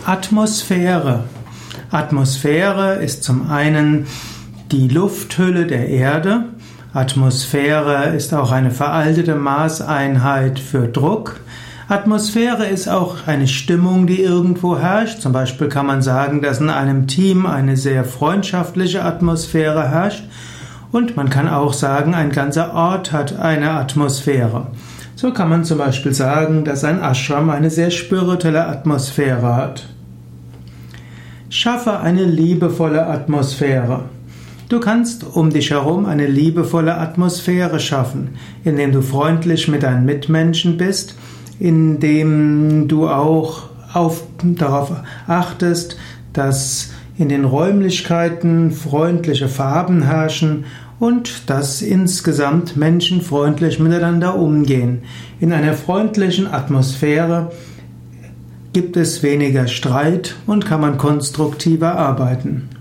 Atmosphäre. Atmosphäre ist zum einen die Lufthülle der Erde. Atmosphäre ist auch eine veraltete Maßeinheit für Druck. Atmosphäre ist auch eine Stimmung, die irgendwo herrscht. Zum Beispiel kann man sagen, dass in einem Team eine sehr freundschaftliche Atmosphäre herrscht. Und man kann auch sagen, ein ganzer Ort hat eine Atmosphäre. So kann man zum Beispiel sagen, dass ein Ashram eine sehr spirituelle Atmosphäre hat. Schaffe eine liebevolle Atmosphäre. Du kannst um dich herum eine liebevolle Atmosphäre schaffen, indem du freundlich mit deinen Mitmenschen bist, indem du auch darauf achtest, dass in den Räumlichkeiten freundliche Farben herrschen und dass insgesamt Menschen freundlich miteinander umgehen. In einer freundlichen Atmosphäre gibt es weniger Streit und kann man konstruktiver arbeiten.